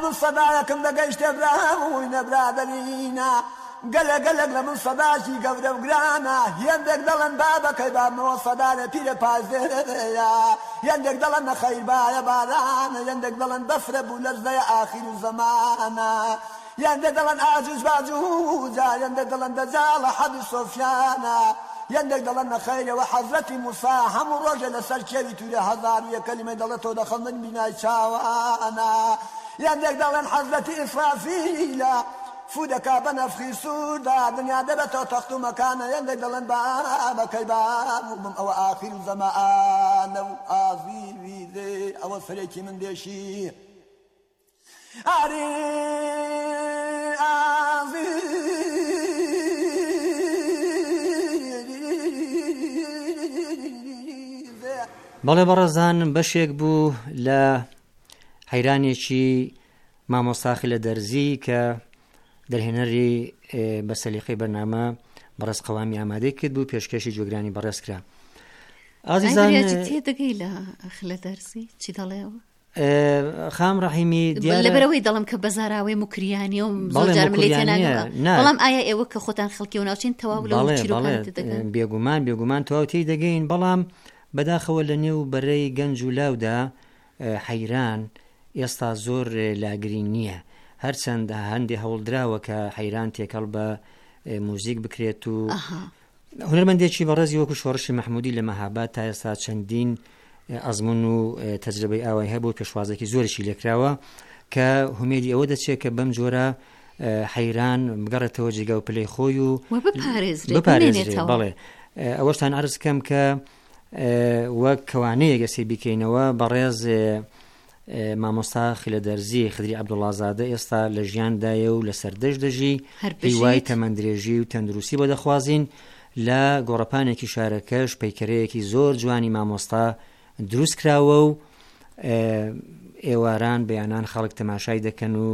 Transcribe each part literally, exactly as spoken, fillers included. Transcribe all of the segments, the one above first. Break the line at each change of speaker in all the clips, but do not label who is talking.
من صداياكم لقيشت براوين برادرينا قل قلق لمن صداشي قبل وقرانا يندق دلن بابك باب موصدانا بير بازدريا يندق دلن خير بايا بارانا يندق دلن بفر بولزدي آخر زمانا يندق دلن عجوز باجوزا يندق دلن دجال حد صوفيانا يندق دلن خير وحضرت موسى هم رجل سركري تولي هزار ويا كلمة دلتو دخلنا بنا شاوانا يندق دلن حضرت إسرافيل فودك بنفخي سودا دنيا دبتو تختو مكانا يندق دلن بابك الباب أو آخر زمان أو آخر ذي أو فريك من ديشي أري آخر
بەڵێ بەڕێزان بەشێک بوو لە حەیرانێکی مامۆستاخی لە دەرزی کە دەرهێنەری بە سەلیقەی بەرنامە بەڕێز قەوامی ئامادەی کرد بوو پێشکەشی جۆگرانی بەڕێز کرا.
ئازیزان تێ دەگەی لە خلە دەرزی چی دەڵێەوە؟
خام ڕەحیمی دیارە
لەبەرەوەی دەڵم کە بەزاراوەی مکریانی و زۆر جار ملی تێناگەوە بەڵام ئایا ئێوە کە خۆتان خەڵکی و ناوچین تەواو لە چیرۆکانت دەگەن؟
بێگومان بێگومان تەواو تێی دەگەین، بەڵام بەداخەوە لە نێو بەرەی گەنج و لاودا حەیران ئێستا زۆر لاگرین نییە، هەرچەندە هەندێک هەوڵدراوە کە حەیران تێکەڵ بە موزیک بکرێت و هونەرمەندێکی بەڕێزی وەکو شۆڕشی مەحموودی لە مەهاباد تا ئێستا چەندین ئەزمون و تەجربەی ئاوای هەبوو، پێشوازێکی زۆرێکی لێکراوە کە هومێدی ئەوە دەچێت کە بەم جۆرە حەیران بگەڕێتەوە جێگا و پلەی خۆی و بپارێزرێت. بەڵێ ئەوەشتان عەرز بکەم کە وەک کەوانەیە گەسی بکەینەوە بەڕێز مامۆستا خلە دەرزی خدری عەبدوڵڵازادە ئێستا لە ژیاندایە و لە سەردەش دەژی، هیوای تەمەندرێژی و تەندروستی بۆ دەخوازین. لە گۆڕەپانێکی شارەکەش پەیکەرەیەکی زۆر جوانی مامۆستا دروست کراوە و ئێواران بەیانان خەڵک تەماشای دەکەن و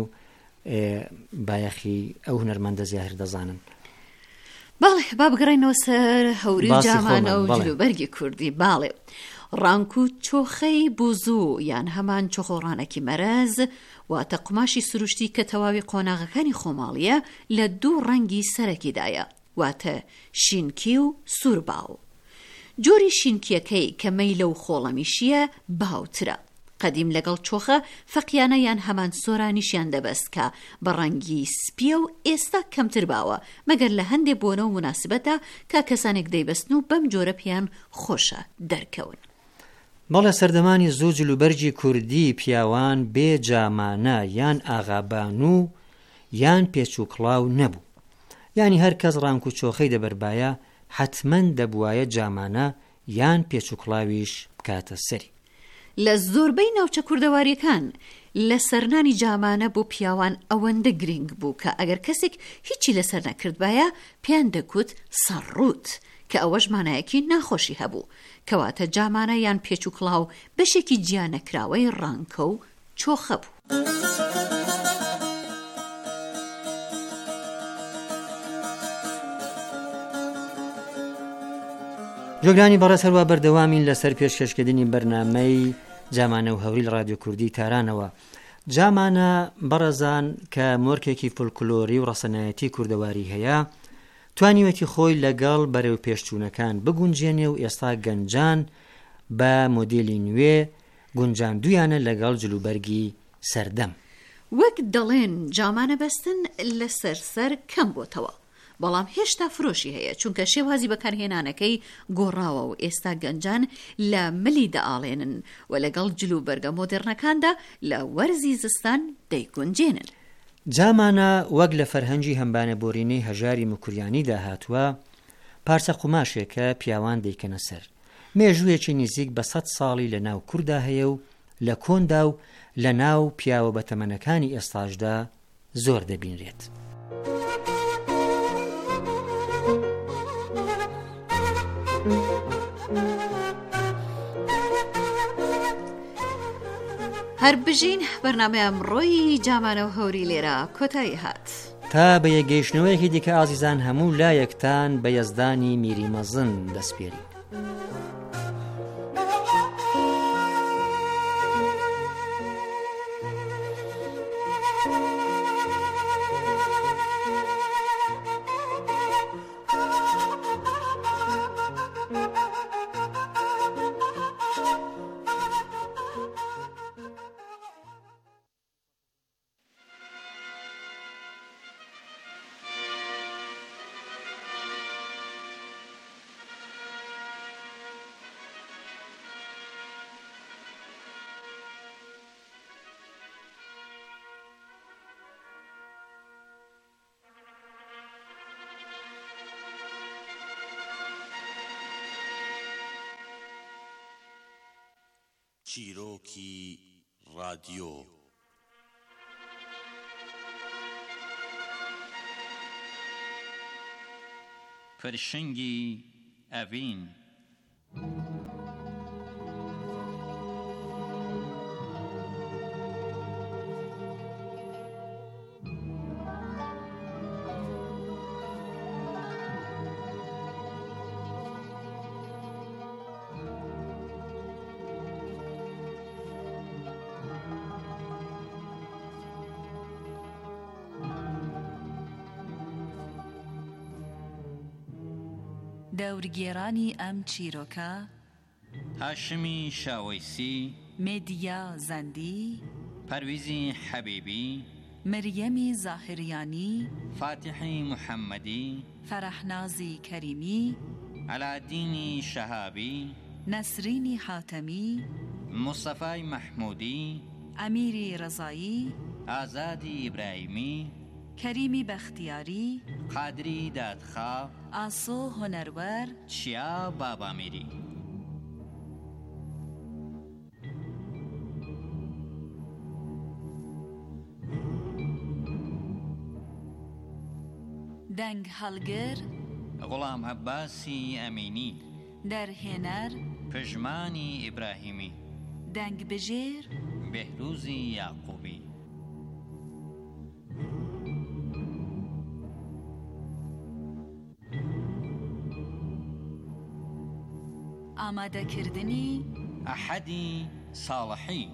بایەخی ئەو هونەرمەندە زیاتر دەزانن.
باڵێ با بگەڕێنەوە سەر هەوری و جامانە و جلوبەرگی کوردی. باڵێ ڕانک و چۆخەی بوزوو یان هەمان چۆخۆڕانێکی مەرەز واتە قماشی سروشتی کە تەواوی قۆناغەکانی خۆماڵیە لە دوو ڕەنگی سەرەکیدایە، واتە شینکی و سوورباو. جۆری شینکیەکەی کە مەیلە و خۆڵەمیشیە باوترە. قەدیم لەگەڵ چۆخە فەقیانە یان هەمان سۆرانیشیان دەبەست کە بە ڕەنگی سپیە و ئێستا کەمتر باوە، مەگەر لە هەندێک بۆنە و مناسبەتە کە کەسانێک دەیبەستن و بەم جۆرە پیان خۆشە دەرکەون.
بەڵێ سەردەمانی زوو جلوبەرجی کوردی پیاوان بێ جامانە یان ئاغابانوو یان پێچووکڵاو نەبوو، یعنی هەر کەس ڕانک و چۆخەی دەبەربایە حتمەن دەبوایە جامانە یان پێچووکڵاویش بکاتە سەری.
لە زۆربەی ناوچە کوردەواریەکان لە سەرنانی جامانە بۆ پیاوان ئەوەندە گرنگ بوو کە ئەگەر کەسێک هیچی لەسەر نەکردبایە پیان دەکوت سەڕوت، کە ئەوەش مانایەکی ناخۆشی هەبوو، کەواتە جامانە یان پێچووکڵاو بەشێکی گیانەکراوەی ڕانکە و چۆخە بوو.
جۆگرانی بەڕێز هەروە بەردەوامین لەسەر پێشکەشکردنی بەرنامەی جامانە و هەوری لە رادیۆ کوردی تارانەوە. جامانە بەڕێزان کە مۆرکێکی فۆلکلۆری و ڕەسەنایەتی کوردەواری هەیە، توانیوەتی خۆی لەگەڵ بەرەو پێشچوونەکان بگونجێنێ و ئێستا گەنجان بە مۆدێلی نوێ گونجاندویانە لەگەڵ جلوبەرگی سەردەم.
وەک دەڵێن جامانە بەستن لەسەر سەر کەم بۆتەوە، بەڵام هێشتا فرۆشی هەیە چونکە شێوازی بەکارهێنانەکەی گۆڕاوە و ئێستا گەنجان لە ملی دەئاڵێنن و لەگەڵ جلوبەرگە مۆدێرنەکاندا لە وەرزی زستان دەیگونجێنن.
جامانە وەک لە فەرهەنگی هەمبانە بۆرینەی هەژاری مکوریانی داهاتووە پارچە قوماشێکە پیاوان دەیکەنە سەر. مێژوویەکی نزیک بە سەد ساڵی لە ناو کووردا هەیە و لە کۆندا و لە ناو پیاوە بەتەمەنەکانی ئێستاشدا زۆر دەبینرێت.
هەر بژین بەرنامەی ئەمڕۆی جامانە و هەوری لێرە کۆتایی هات.
تا بە یەکگەیشتنەوەیەکی دیکە ئازیزان هەموو لایەکتان بە یەزدانی میری مەزن دەسپێری.
چیرۆکی رادیۆ.
فرشنگی ئەڤین.
دەورگێڕانی ئەم چیرۆکە
هاشمی شاوەیسی،
مێدیا زەندی،
پەرویزی حەبیبی،
مریەمی زاهریانی،
فاتحی محەممەدی،
فەرەحنازی کەریمی،
علادینی شەهابی،
نەسرینی حاتەمی،
مستەفای مەحموودی،
ئەمیری ڕەزایی،
ئازادی ئیبراهیمی،
کەریمی بەختیاری،
قادری دادخا،
ئاسۆ هۆنەروەر،
چیا بابامیری.
دەنگ هەڵگر،
غوڵام عەباسی ئەمینی،
دەرهێنەر،
پژمانی ئیبراهیمی،
دەنگ بژێر،
بێهروزی یاقوبی.
ئامادەکردنی
ئەحەدی ساڵحی.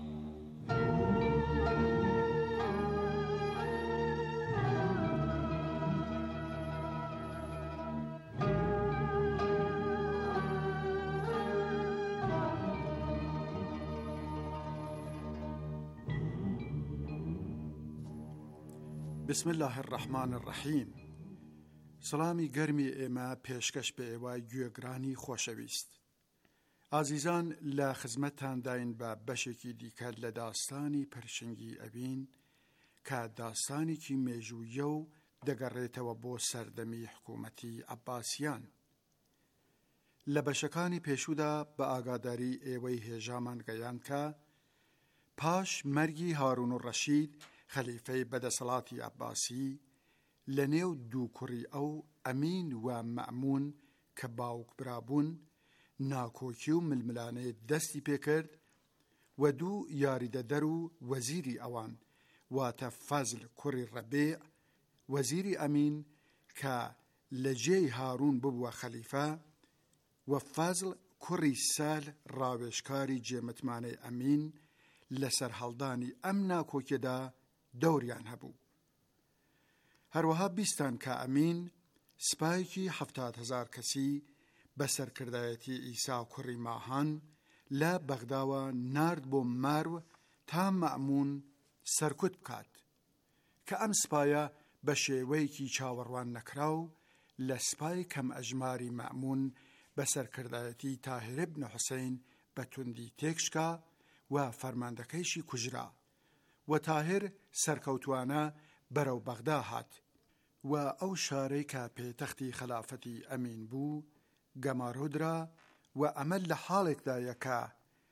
بسم الله الرحمن الرحیم. سلامی گەرمی ئێمە پێشکەش بە ئێوە گوێگرانی خۆشەویست. ئازیزان، لە خزمەتتان داین بە بەشێکی دیکە لە داستانی پەرشنگی ئەڤین کە داستانێکی مێژوویە و دەگەڕێتەوە بۆ سەردەمی حکوومەتی عەباسیان. لە بەشەکانی پێشوودا بە ئاگاداری ئێوەی هێژامان گەیاند کە پاش مەرگی هاڕون الڕەشید خەلیفەی بەدەسەڵاتی عەباسی لە نێو دوو کوڕی ئەو ئەمین و مەئمون کە باوک برابوون ناکۆکی و ململانەیە دەستی پێکرد و دوو یاریدەدەر و وەزیری ئەوان واتە فەزل کوڕی ڕەبیع وەزیری ئەمین کە لە جێی هاڕون ببووە خەلیفە و فەزل کوڕی سال ڕاوێژکاری جێمەتمانەی ئەمین لەسەر هەڵدانی ئەم ناکۆکیەدا دەوریان هەبوو. هەروەها بیستان کە ئەمین سپایەکی هەفتاد هەزار کەسی بە سەرکردایەتی ئیسا کوڕی ماهان لە بەغداوە نارد بۆ مارو تا مەئمون سەرکوت بکات کە ئەم سپایە بە شێوەیەکی چاوەڕوان نەکراو لە سپای کەم ئەژماری مەئمون بە سەرکردایەتی تاهیر بن حوسەین بە توندی تێکشکا و فەرماندەکەیشی کوژرا و تاهر سەرکەوتوانە بەرەو بەغدا هات و ئەو شارەی کە پێتەختی خلافەتی ئەمین بوو گەمارۆدرا و ئەمە لە حاڵێکدایە کە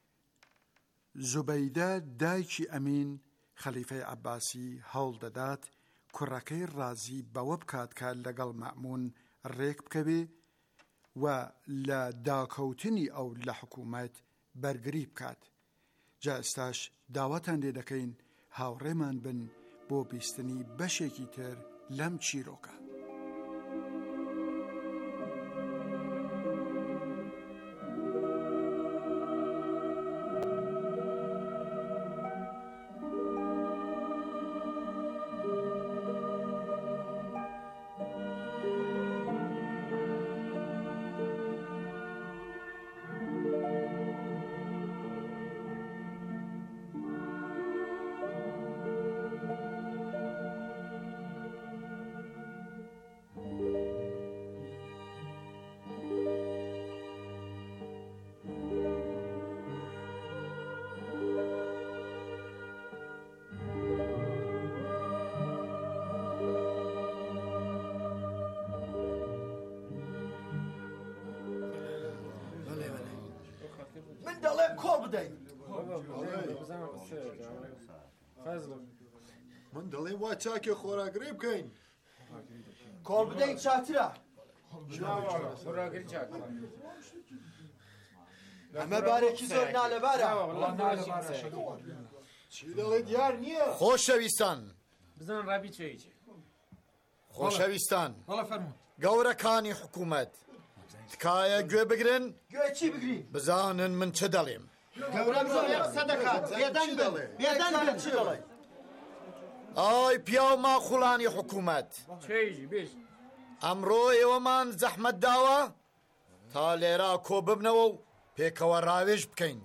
زوبەیدە دایکی ئەمین خەلیفەی عەباسی هەوڵ دەدات کوڕەکەی ڕازی بەوە بکات کە لەگەڵ مەئمون ڕێک بکەوێ و لە داکەوتنی ئەو لە حکوومەت بەرگری بکات. جا ئێستاش داواتان لێ دەکەین هاوڕێمان بن بۆ بیستنی بەشێکی تر لەم چیرۆکە.
من دەڵێ وا چاکێ خۆراگرێ بکەین
کۆڵ بدەین چاترە ئەمە بارێکی زۆر نالەبارە
چی دەڵێ دیار نییە خۆشەویستان
بزن ڕابی توێیچێ
خۆشەویستان گەورەکانی حکوومەت تکایە گوێ بگرن
گوێ چی بگرین
بزانن من چ دەڵێم
گەورەم زۆر قسە دەکات بێدەنگ بن بێدەنگ بن چی دەڵێ
ئای پیا و ماخوڵانی حکوومەت ئەمڕۆ ئێوەمان زەحمەت داوە تا لێرە کۆ ببنەوە و پێکەوە ڕاوێژ بکەین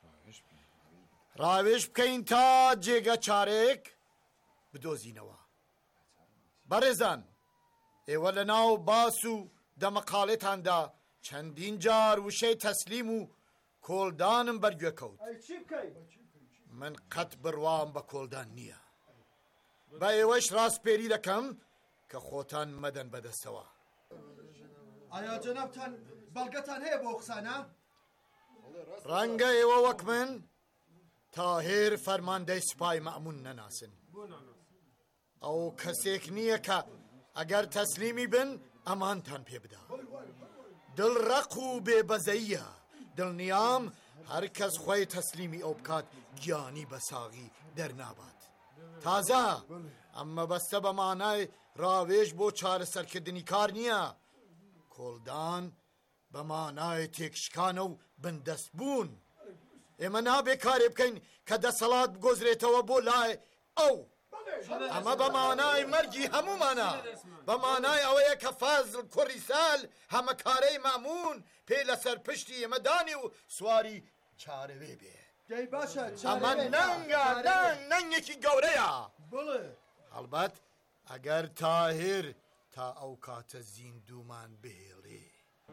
ڕاوێژ بکەین تا جێگە چارێک بدۆزینەوە بەڕێزان ئێوە لە ناو باس و دەمەقاڵێتاندا چەندین جار وشەی تەسلیم و کۆڵدانم بەرگوێ کەوت من قەت بڕوام بە کۆڵدان نییە بە ئێوەش ڕاستپێری دەکەم کە خۆتان مەدەن بەدەستەوە
ئایا جەنابتان بەڵگەتان هەیە بۆ قسانە
ڕەنگە ئێوە وەک من تاهێر فەرماندەی سوپای مەئمون نەناسن ئەو کەسێک نییە کە ئەگەر تەسلیمی بن ئەمانتان پێ بدا دڵڕەق و بێبەزەییە دڵنیام هەر کەس خۆی تەسلیمی ئەو بکات گیانی بە ساغی دەرنابات تازە ئەمە بەستە بە مانای ڕاوێژ بۆ چارەسەرکردنی کار نییە کۆڵدان بە مانای تێکشکانە و بندەست بوون ئێمە نابێ کارێ بکەین کە دەسەڵات بگۆزرێتەوە بۆ لای ئەو ئەمە بە مانای مەرگی هەمومانە بە مانای ئەوەیە کە فازڵ کوڕی سال هەمەکارەی مامون پێ لەسەر پشتی ئێمە دانی و سواری چارەوێ بێ ئەمە نەنگە نەنگ نەنگێکی گەورەیە هەڵبەت ئەگەر تاهێر تا ئەو کاتە زیندومان بهێڵێ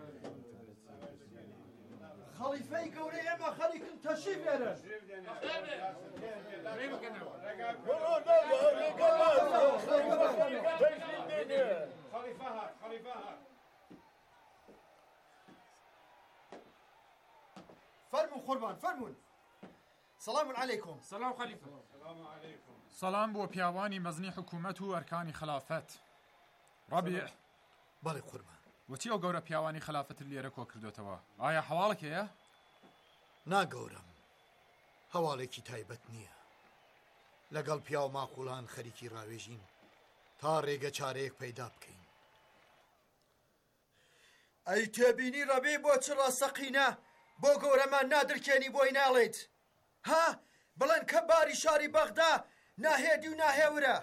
خەلیفەی گەورەی ئێمە خەریکن تەشریف بێرن فەرموو قوربان فەرموون سەلام عەلەیکوم
سەلام خەلیفە
سەلام بۆ پیاوانی مەزنی حکوومەت و ئەرکانی خلافەت ڕەبیع
بەڵێ قوربان
وەچی ئەو گەورە پیاوانی خلافەت لێرە کۆ کردوێتەوە ئایا هەواڵێک هەیە؟
ناگەورم هەواڵێکی تایبەت نییە لەگەڵ پیا و ماقوڵان خەریکی ڕاوێژین تا ڕێگە چارەیەک پەیدا بکەین
ئەی تێبینی ڕەبێ بۆ چ ڕاستەقینە بۆ گەورەمان نادرکێنی بۆی ناڵێت ها بڵێن کە باری شاری بەغدا ناهێدی و ناهێورە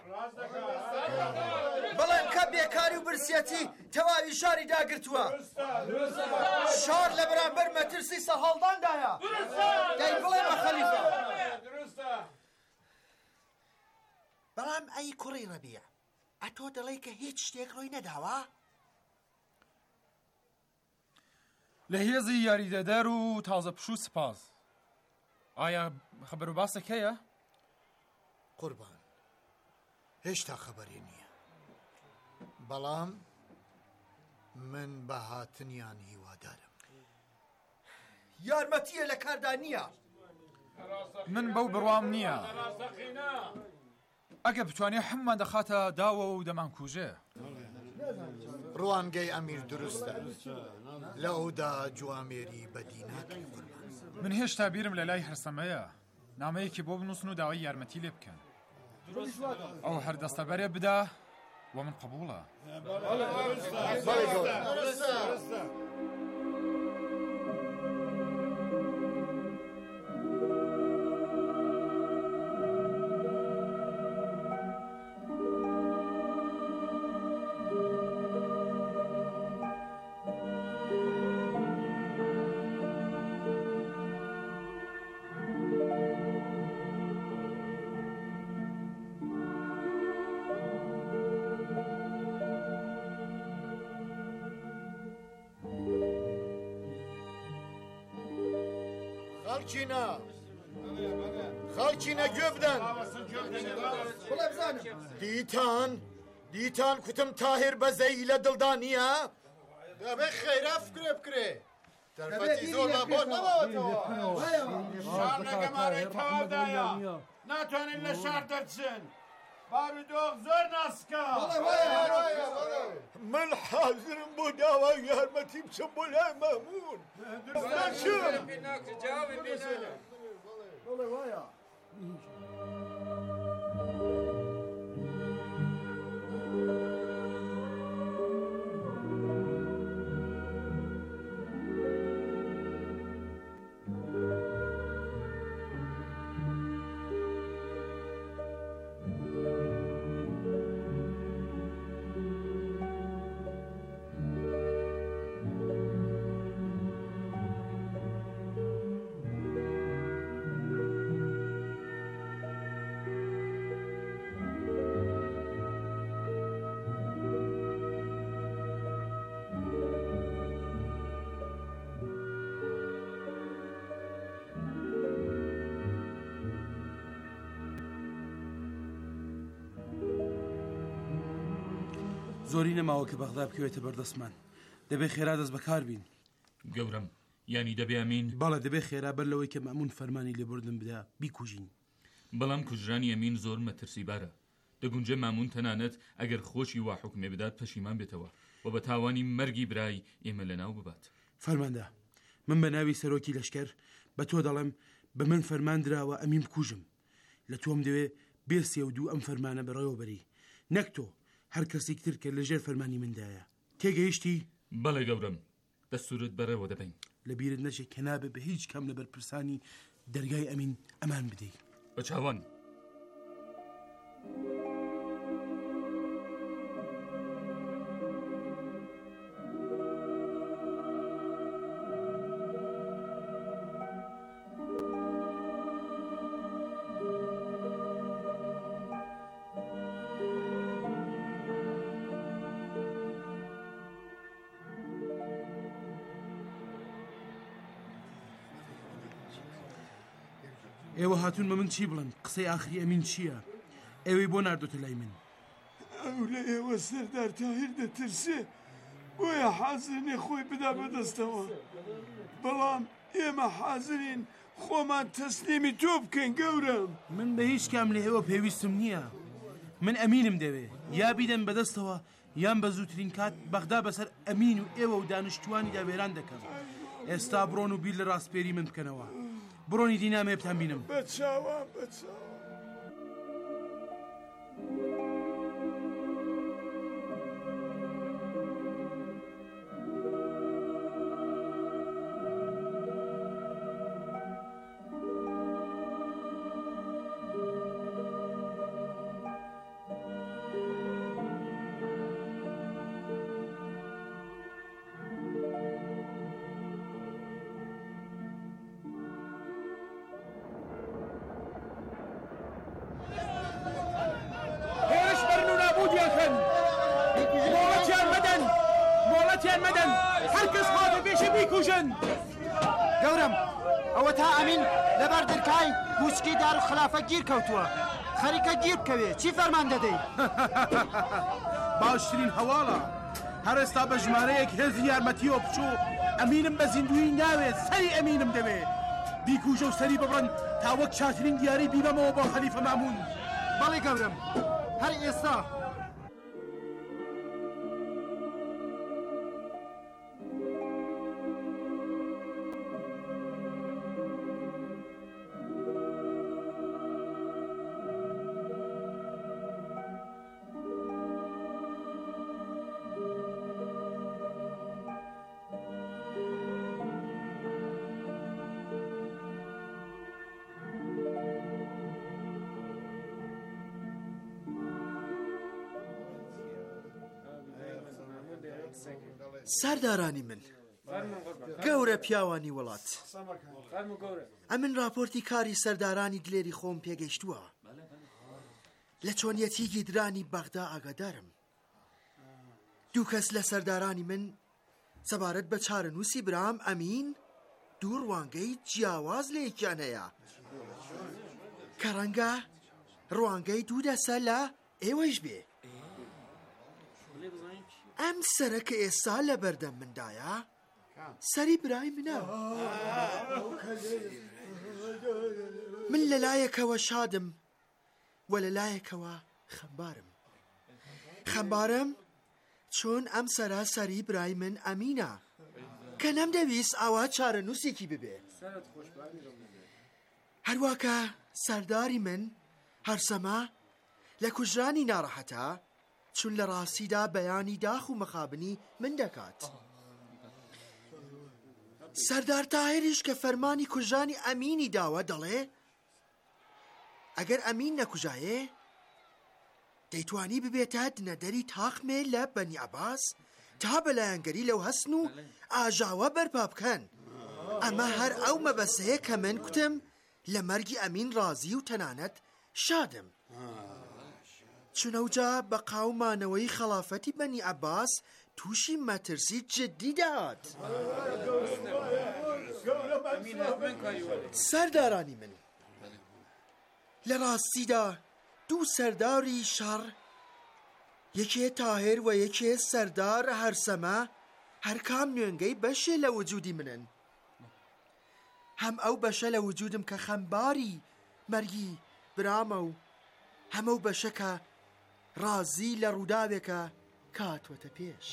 بڵێن کە بێکاری و برسێتی تەواوی شاری داگرتووە شار لە بەرامبەر مەترسی سەهاڵداندایە دەی بڵێمە خەلیفە
بەڵام ئەی کوڕی ڕەبیع ئەتۆ دەڵێ کە هیچ شتێک ڕۆی نەداوە
لە هێزی یاریدەدەر و تازە پشوو سپاس ئایا خەبەر و باسێک هەیە؟
قوربان هێشتا خەبەری نییە بەڵام من بە هاتنیان هیوادارم
یارمەتیە لە کاردا نییە
من بەو بڕوام نییە ئەگە بتوانێ هەمومان دەخاتە داوە و دەمان کوژێ
ڕوانگەی ئەمیر دروستە لە ئەودا جوامێری بەدی ناکەی قوربان
من هێشتا بیرم لە لای هەرسەمەیە نامەیەکی بۆ بنووسن و داوای یارمەتی لێ بکەن ئەو هەر دەستەبەرێ بدا و من قبوڵە
خەڵکینە خەڵکینە گوێ بدەن دیتان دیتان کوتم تاهێر بەزەی لە دڵدا نییە دەبێ خەیرا فکرێ بکرێ دەرفەتی زۆر بە بۆ نەماوەتەوە
شار لە گەمارەی تەواودایە ناتوانین لە شار دەرچن بارودۆخ زۆر ناسکە
من حازرم بۆ داوای یارمەتی بچم بۆ لای مەمون
زۆری نەماوە کە بەغدا بکەوێتە بەردەستمان دەبێ خێرا دەست بەکار بین
گەورم یانی دەبێ ئەمین
بەڵێ دەبێ خێرا بەر لەوەی کە مەمون فەرمانی لێبوردن بدا بیکوژین
بەڵام کوژرانی ئەمین زۆر مەترسیبارە دەگونجێ مامون تەنانەت ئەگەر خۆشی وا حکمێ بدات پەشیمان بێتەوە و بە تاوانی مەرگی برای ئێمە لەناو ببات
فەرماندا من بە ناوی سەرۆکی لەشکەر بە تۆ دەڵێم بە من فەرماندراوە ئەمین بکوژم لە تۆم دەوێ بێسێ و دوو ئەم فەرمانە بەڕێوە بەری نەک تۆ هەر کەسێک تر کە لەژێر فەرمانی مندایە تێگەیشتی
بەڵێ گەورم دەستورت بەڕێوە دەبین
لە بیرت نەچێت کە نابێ بە هیچ کەم لە بەرپرسانی دەرگای ئەمین ئەمان بدەیت
بە چاوان
ئێوە هاتوون بە من چی بڵن قسەی ئاخری ئەمین چییە ئێوەی بۆ ناردۆتە لای من
ئەو لە ئێوە سەردار تاهیر دەترسێ بۆیە حازرینێ خۆی بدا بەدەستەوە بەڵام ئێمە حازرین خۆمان تەسلیمی تۆ بکەین گەورم
من بە هیچ کام لە ئێوە پێویستم نییە من ئەمینم دەوێ یا بیدەن بەدەستەوە یان بە زووترین کات بەغدا بەسەر ئەمین و ئێوە و دانیشتوانی داوێران دەکەم ئێستا بڕۆن و بیر لە ڕاستپێری من بکەنەوە بڕۆنی دینامێ بتان بینم
بەچاوان بەچاوان
گەورم ئەوە تا ئەمین لەبەر دەرکای بوچکی دار و خلافە گیر کەوتووە خەریکە گیر بکەوێ چی فەرمان دەدەی
باشترین هەواڵە هەر ئێستا بە ژمارەیەک هێزی یارمەتیەوە بچوو ئەمینم بە زیندوی ناوێت سەری ئەمینم دەوێت بیکوژە و سەری ببڕن تا وەک چاترین دیاری بیبەمەوە بۆ خەلیفە مامون
بەڵێ گەورم هەر ئێستا سەردارانی من گەورە پیاوانی وڵات ئەمن راپۆرتی کاری سەردارانی دلێری خۆم پێگەیشتووە لە چۆنیەتی گیدرانی بەغدا ئاگادارم دوو کەس لە سەردارانی من سەبارەت بە چارەنووسی برام ئەمین دوو ڕوانگەی جیاواز لە یەکیان هەیە کە ڕەنگە ڕوانگەی دوو دەسە لە ئێوەش بێ ئەم سەرە کە ئێستا لە بەردەم مندایە سەری برای منە من لەلایەکەوە شادم و لەلایەکەوە خەمبارم خەمبارم چۆن ئەم سەراسەری برای من ئەمینە کە نەمدەویست ئاوا چارەنووسێکی ببێ هەروواکە سەرداری من هەرسەما لە کوژرانی ناڕەحەتە چون لە ڕاستیدا بەیانی داخ و مەخابنی من دەکات سەردار تاهێریش کە فەرمانی کوژرانی ئەمینی داوە دەڵێ ئەگەر ئەمین نەکوژایێ دەیتوانی ببێتە دنەدەری تاقمێ لە بەنی عەباس تا بەلایەنگەری لەو هەستن و ئاژاوە بەرپا بکەن ئەمە هەر ئەو مەبەسەیە کە من کوتم لە مەرگی ئەمین ڕازی و تەنانەت شادم چونەوجا بە قاومانەوەی خەڵافەتی بەنی عەباس تووشی مەترسی جددی دەهات سەردارانی من لە ڕاستیدا دوو سەرداری شەڕ یەکێ تاهێر و یەکێ سەردار هەرسەمە هەر کام نوێنگەی بەشێ لە وجودی منن هەم ئەو بەشە لە وجودم کە خەمباری مەرگی برامە و هەمە و بەشەکە ڕازی لە ڕووداوێکە کاتوەتە پێش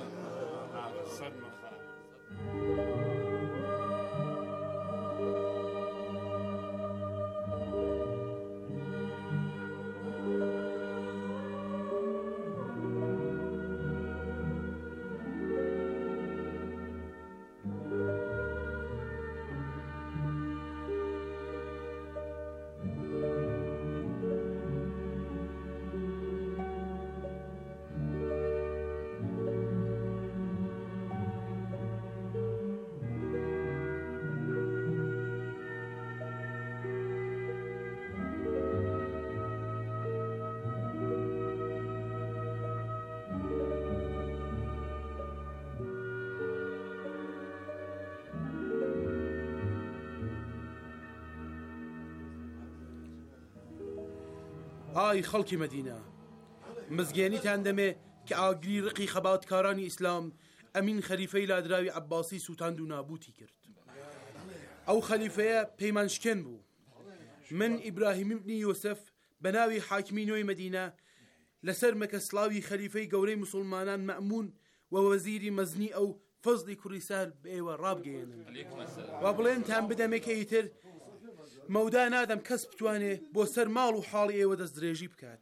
ئای خەڵکی مەدینە مزگێنیتان دەمێ کە ئاگری ڕقی خەباتکارانی ئیسلام ئەمین خەلیفەی لادراوی عەباسی سوتاند و نابوتی کرد ئەو خەلیفەیە پەیمانشکێن بوو من ئیبراهیم بنی یۆسف بە ناوی حاکمی نوێی مەدینە لەسەر مەکە سڵاوی خەلیفەی گەورەی مسلمانان مەئمون و وەزیری مەزنی ئەو فەزلی کوڕی سار بە ئێوە ڕابگەێنن و بڵێنتان بدەمێ کە ئیتر مەودا نادەم کەس بتوانێ بۆ سەر ماڵ و حاڵی ئێوە دەستدرێژی بکات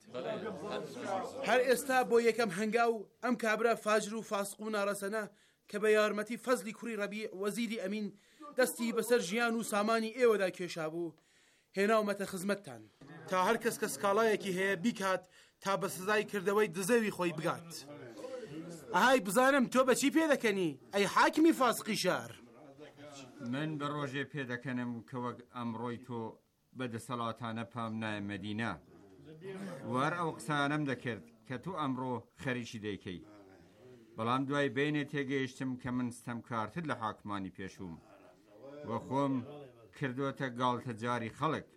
هەر ئێستا بۆ یەکەم هەنگاو ئەم کابرا فاجر و فاسق و ناڕەسەنە کە بە یارمەتی فەزلی کوڕی ڕەبیع وەزیری ئەمین دەستی بەسەر ژیان و سامانی ئێوەدا کێشا بوو هێناومەتە خزمەتتان تا هەر کەس کە سکاڵایەکی هەیە بیکات تا بە سزای کردەوەی دزەوی خۆی بگات ئاهای بزانم تۆ بەچی پێ دەکەنی ئەی حاکمی فاسقی شار
من بە ڕۆژێ پێدەکەنم کە وەک ئەمڕۆی تۆ بەدەسەڵاتانە پام نایە مەدینە وەر ئەو قسانەم دەکرد کە تو ئەمڕۆ خەریکی دەیکەی بەڵام دوای بینێ تێگەیشتم کە من ستەمکارتر لە حاکمانی پێشوم وە خۆم کردوتە گاڵتە جاری خەڵک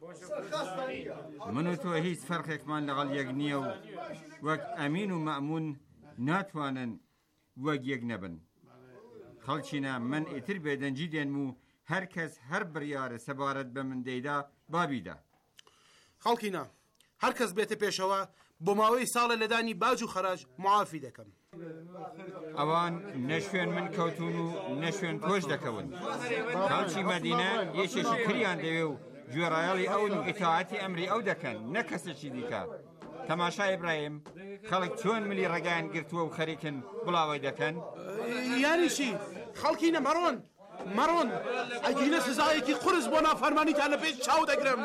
من و تۆ هیچ فەرقێکمان لەگەڵ یەک نییە و وەک ئەمین و مەئمون ناتوانن وەک یەک نەبن خەڵچینە من ئیتر بێدەنجی دێنم و هەر کەس هەر بڕیارە سەبارەت بە من دەیدا بابیدا
خەڵکینە هەر کەس بێتە پێشەوە بۆ ماوەی ساڵە لەدانی باج و خەراج معافی دەکەم
ئەوان نەشوێن من کەوتون و نەشوێن تۆش دەکەون خەڵکی مەدینە یەکێکی کریان دەوێ و گوێڕایەڵی ئەون و ئیتاعەتی ئەمری ئەو دەکەن نە کەسێکی دیکە تەماشا ئیبراهیم خەڵک چۆن ملی ڕێگایان گرتووە و خەریکن بڵاوی دەکەن
یانی چی خەڵکینە مەڕۆن مەڕۆن ئەگینە سزایەکی قورس بۆ نافەرمانیتان لە پێش چاو دەگرم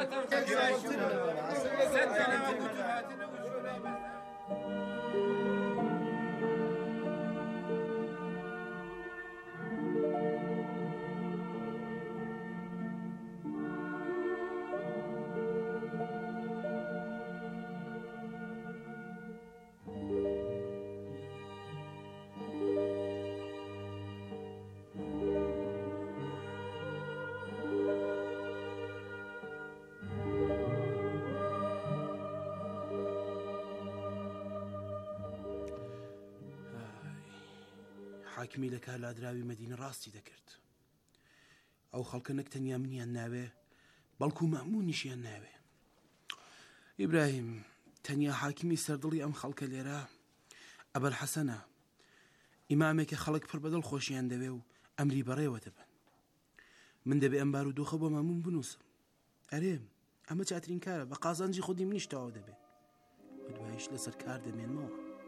حاکمی لە کالادراوی مەدینە ڕاستی دەکرد. ئەو خەڵکە نەک تەنیا منیان ناوێ بەڵکو مەمونیشیان ناوێ. ئیبراهیم تەنیا حاکمی سەردڵی ئەم خەڵکە لێرە ئەبەل حەسەنە، ئیمامێکە خەڵک پڕ بەدڵ خۆشیان دەوێ و ئەمری بەڕێوە دەبن. من دەبێ ئەم بار و دۆخە بۆ مەمون بنووسم. ئەرێ ئەمە چاترین کارە، بە قازانجی خودی منیش تەواو دەبێ، بە دوایش لەسەر کار دەمێنمەوە.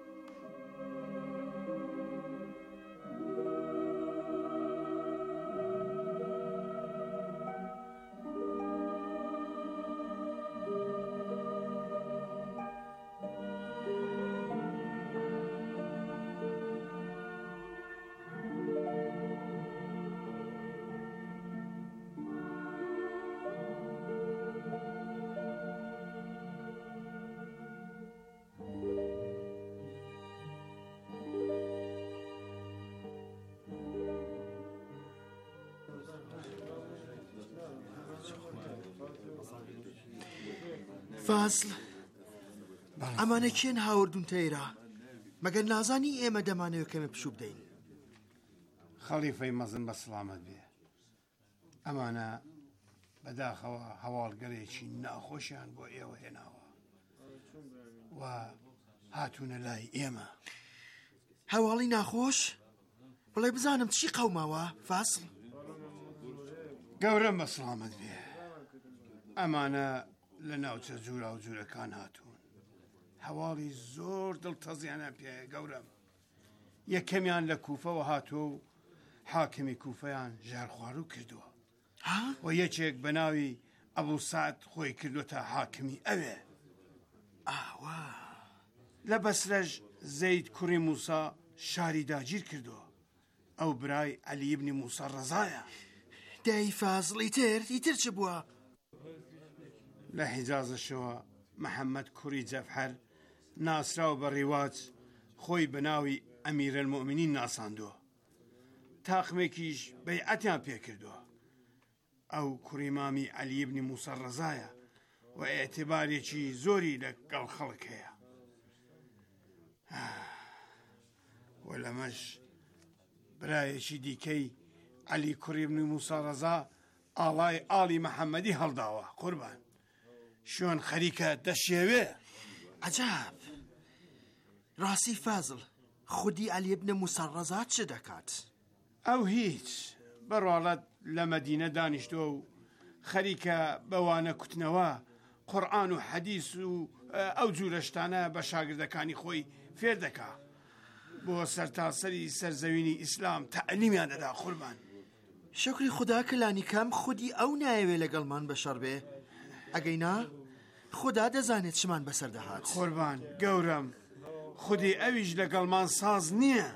فازل ئەمانە کێن هاوردون تەیرا؟ مەگەر نازانی ئێمە دەمانەوە کەمە پشوو بدەین؟
خەلیفەی مەزن بە سڵامەت بێ، ئەمانە بەداخەوە هەواڵگەرێکی ناخۆشیان بۆ ئێوە هێناوە و هاتوونە لای ئێمە.
هەواڵی ناخۆش؟ بڵێ بزانم چی قەوماوە فازل؟
گەورەم بە سڵامەت بێ، ئەمانە لە ناوچە جوورا و جوورەکان هاتوون. هەواڵی زۆر دڵتەزیانە پێیە گەورەم. یەکەمیان لە کوفەوە هاتووە و حاکمی کوفەیان ژارخوارو کردووە و یەکێک بە ناوی ئەبوو سعد خۆی کردوتە حاکمی ئەوێ.
ئاوا
لە بەسرەش زەید کوڕی موسا شاری داگیر کردووە، ئەو برای عەلی ئیبنی موسا ڕەزایە.
دای فازڵی تر ئیتر چ بووە؟
لە حیجازەشەوە محەممەد کوڕی جەفحەر ناسراو بە ڕیواج خۆی بە ناوی ئەمیرەلمومینین ناساندووە، تاقمێکیش بەیعەتیان پێکردووە. ئەو کوڕی مامی عەلی ئیبنی موسا ڕەزایە و ئێتیبارێکی زۆری لەگەڵ خەڵک هەیە. و لەمەش برایەکی دیکەی عەلی کوڕی ئیبنی موسا ڕەزا ئاڵای ئاڵی مەحەممەدی هەڵداوە. قوربان شۆن خەریکە دەشێوێ.
عەجاب، ڕاستی فازڵ خودی عەلی ئیبنی موسا ڕەزا چ دەکات؟
ئەو هیچ بەڕواڵەت لە مەدینە دانیشتووە و خەریکە بەوانە کوتنەوە قورئان و حەدیث و ئەو جوورە شتانە بە شاگردەکانی خۆی فێر دەکا، بۆ سەرتاسەری سەرزەوینی ئیسلام تەعلیمیان دەدا. قوربان
شەکری خوددا کە لانی کەم خودی ئەو نایەوێ لەگەڵمان بەشەر بێ، ئەگەینا خوددا دەزانێت چمان بەسەر دەهات.
قوربان گەورەم خودی ئەویش لەگەڵمان ساز نییە.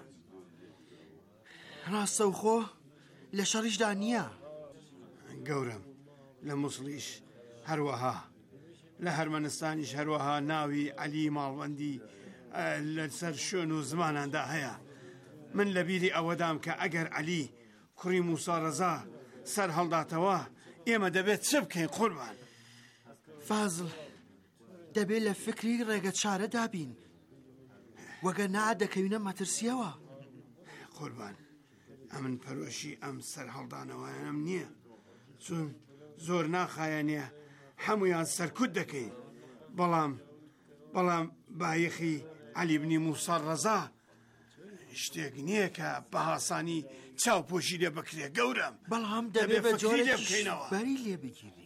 ڕاستە و خۆ لە شەڕیشدا نییە.
گەورەم لە موسڵیش هەروەها، لە هەرمەنستانیش هەروەها ناوی عەلی ماڵوەندی لەسەر شوێن و زماناندا هەیە. من لە بیری ئەوەدام کە ئەگەر عەلی کوڕی موسا ڕەزا سەر هەڵداتەوە ئێمە دەبێت چ بکەین؟ قوربان
فازڵ دەبێت لە فکری ڕێگە چارە دابین، وەگەرنا دەکەوینە مەترسیەوە.
قوربان ئەمن پەرۆشی ئەم سەر هەڵدانەوەیانم نییە، چون زۆر ناخایەنێ هەمویان سەرکوت دەکەین، بەڵام بەڵام بایەخی عەلی ئیبنی موسا ڕەزا شتێک نییە کە بە هاسانی چاوپۆشی لێ بکرێ. گەورەم
بەڵام دەبێت بە جۆرێکی بەری لێ بگیری.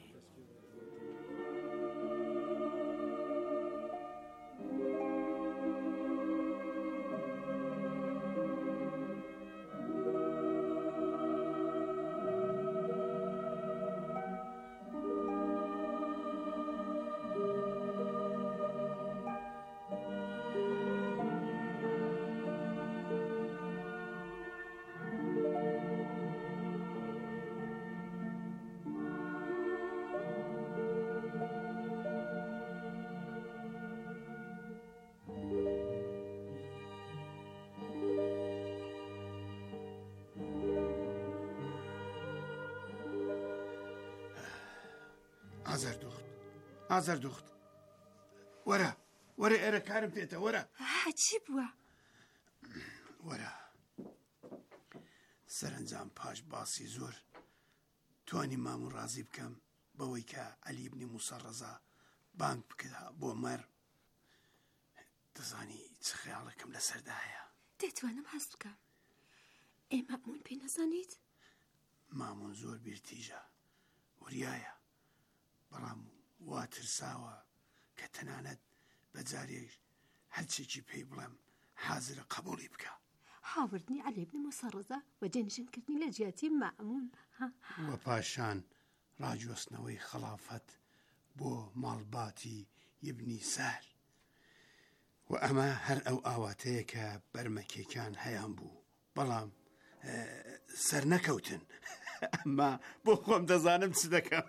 ئازەردوخت ئازەردوخت وەرە وەرە ئێرە کارم پێێتە وەرە.
چی بووە؟
وەرە سەرنجام پاش باسی زۆر توانی مامون ڕازی بکەم بەوەی کە عەلی بنی موسە ڕەزا بانگ بکە بۆ مەر. دەزانی چ خەیاڵێکم لەسەردایە؟
دەتوانم هەست بکەم. ئێ مەمون پێی نەزانیت؟
مامون زۆر بیرتیژە، وریایە، بەڵام وا ترساوە کە تەنانەت بەجارێک هەرچێکی پێی بڵێم حازرە قبوڵی بکە.
هاوردنی عەلی بن موسە ڕەزا و جێنشینکردنی لە جیاتی مەمون
وە پاشان ڕاجوەستنەوەی خەڵافەت بۆ ماڵباتی یبنی سەهل و ئەمە هەر ئەو ئاواتەیە کە بەرمەکێکان هەیان بوو، بەڵام سەر نەکەوتن. ئەمما بۆ خۆم دەزانم چ دەکەم.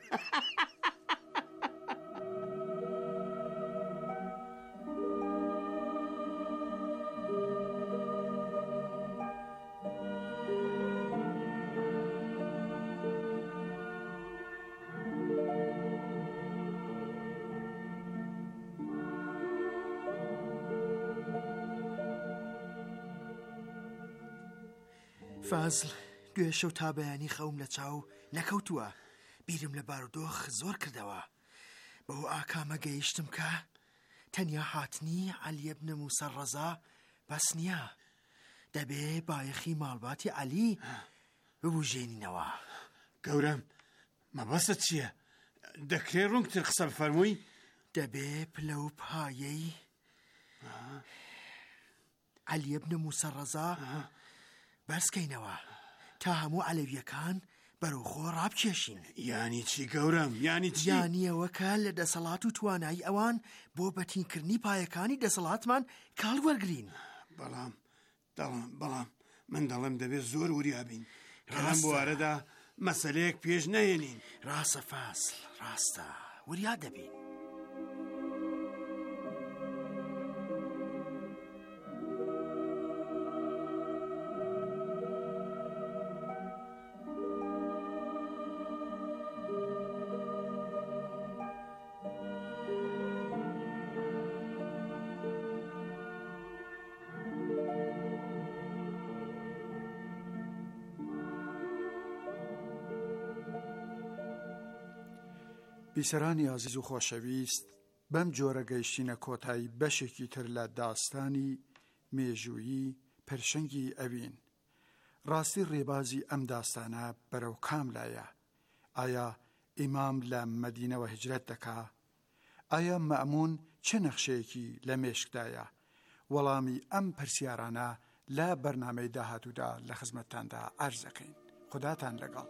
فازڵ دوێ شەو تا بەیانی خەوم لە چاو نەکەوتووە، بیرم لە بارودۆخ زۆر کردەوە. بەو ئاکامە گەیشتم کە تەنیا هاتنی عەلی بن موسە ڕەزا بەس نییە، دەبێ بایەخی ماڵباتی عەلی ببوژێنینەوە.
گەورەم مەبەستت چییە؟ دەکرێ ڕوونکتر قسە بفەرمووی؟
دەبێ پلە و پایەی عەلی بن موسە ڕەزا بەرزکەینەوە تا هەموو عەلەویەکان بەرەو خۆ ڕابکێشین.
یانی چی گەورەم؟ یانی چی؟
یانیەوە کە لە دەسەڵات و توانایی ئەوان بۆ بەتینکردنی پایەکانی دەسەڵاتمان کاڵ وەرگرین.
بەڵام دەڵم بەڵام من دەڵم دەبێت زۆر وریابین، ڕام بوارەدا مەسەلەیەک پێش نەهێنین.
ڕاستە فازڵ، ڕاستە وریا دەبین.
بیسەرانی عزیز و خۆشەویست، بەم جۆرە گەیشتینە کۆتایی بەشێکی تر لە داستانی مێژوویی پەرشەنگی ئەوین. ڕاستی ڕێبازی ئەم داستانە بەرەو کام لایە؟ ئایا ئیمام لە مەدینەوە هجرەت دەکا؟ ئایا مەمون چه نەخشەیەکی لە مێشکدایە؟ وەڵامی ئەم پرسیارانە لە بەرنامەی داهاتوودا لە خزمەتتاندا عەرز دەکەین. خوداتان لەگەڵ.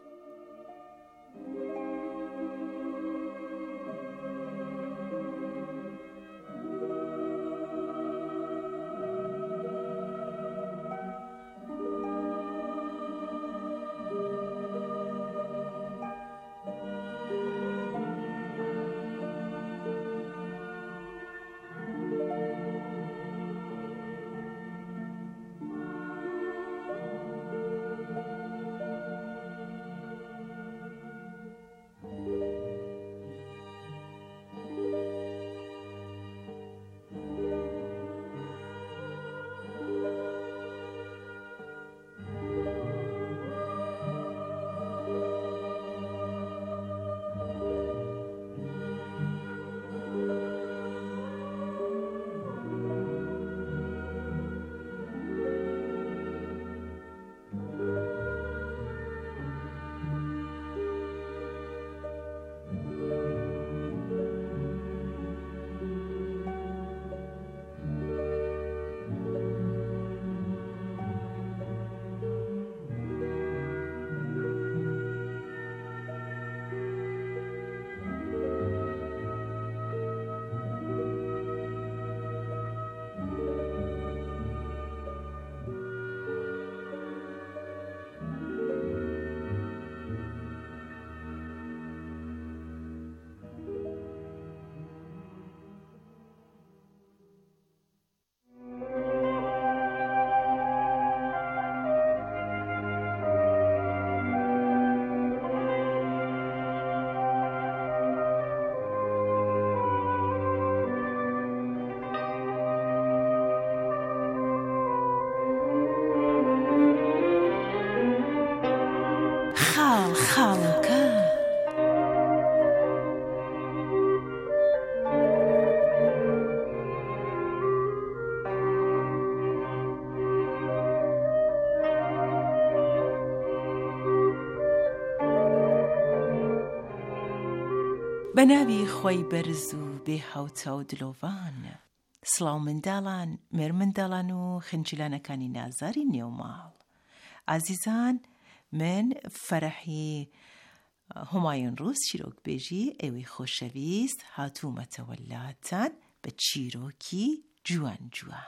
بەناوی خۆی بەرز و بێ هاوتە و دلۆڤان سڵاو منداڵان مێر منداڵان و خنجلانەکانی نازاری نێوماڵ ئازیزان من فەرەحی هۆمایون ڕووس چیرۆکبێژی ئێوەی خۆشەویست هاتوومەتەوە لاتان بە چیرۆکی جوان جوان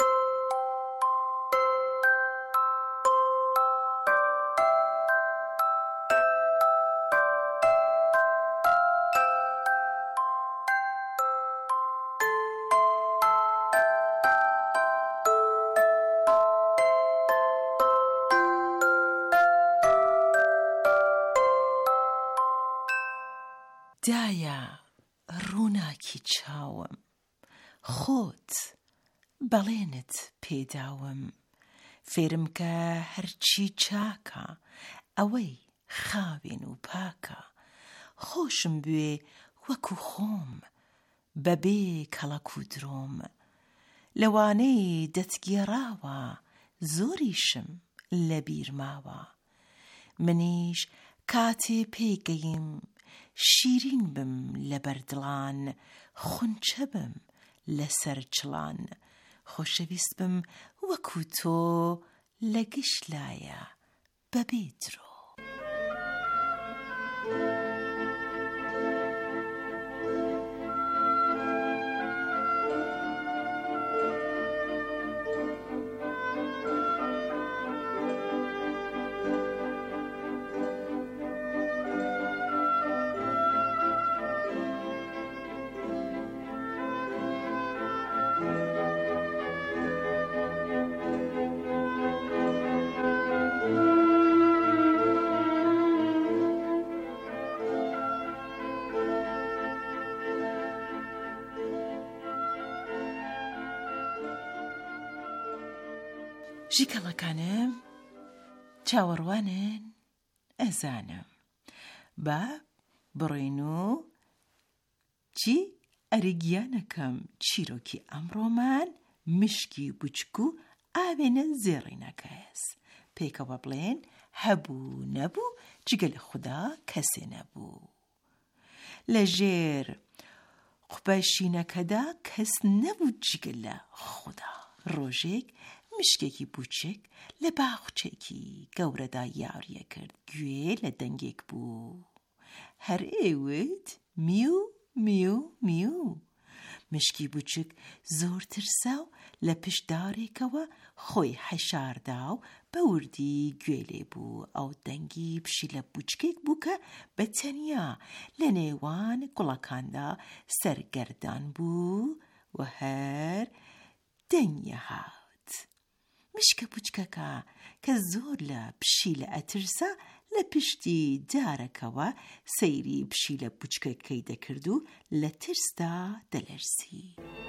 دایە ڕووناکی چاوم خۆت بەڵێنت پێداوم فێرم کە هەرچی چاکە ئەوەی خاوێن و پاکە خۆشم بوێ وەکو خۆم بەبێ کەڵەک و درۆم لەوانەی دەتگێڕاوە زۆریشم لەبیر ماوە منیش کاتێ پێگەیم شیرین بم لە بەردڵان خونچە بم لەسەر چڵان خۆشەویست بم وەکو تۆ لە گشت لایە بەبێ درۆ ژیکەڵەکانم چاوەڕوانن ئەزانم با بڕۆین و چی ئەرگیانەکەم چیرۆکی ئەمڕۆمان مشکی بچک و ئاوێنە زێڕینەکەس پێکەوە بڵێن هەبوو نەبوو جگە لە خودا کەسێ نەبوو لە ژێر قوپەشینەکەدا کەس نەبوو جگە لە خودا ڕۆژێک مشکێکی بچک لە باخچێکی گەورەدا یاریە کرد گوێ لە دەنگێک بوو هەر ئێوت میو میو میو مشکی بچک زۆر ترسا و لە پشدارێکەوە خۆی حەشاردا و بە وردی گوێ لێ بوو ئەو دەنگی پشی لە بچکێک بوو کە بە تەنیا لە نێوان گوڵەکاندا سەرگەردان بوو و هەر دەنگی هات مشکە بچکەکە کە زۆر لە پشیلە ئەترسا لە پشتی دارەکەوە سەیری پشیلە بچکەکەی دەکرد و لە ترسدا دەلەرزی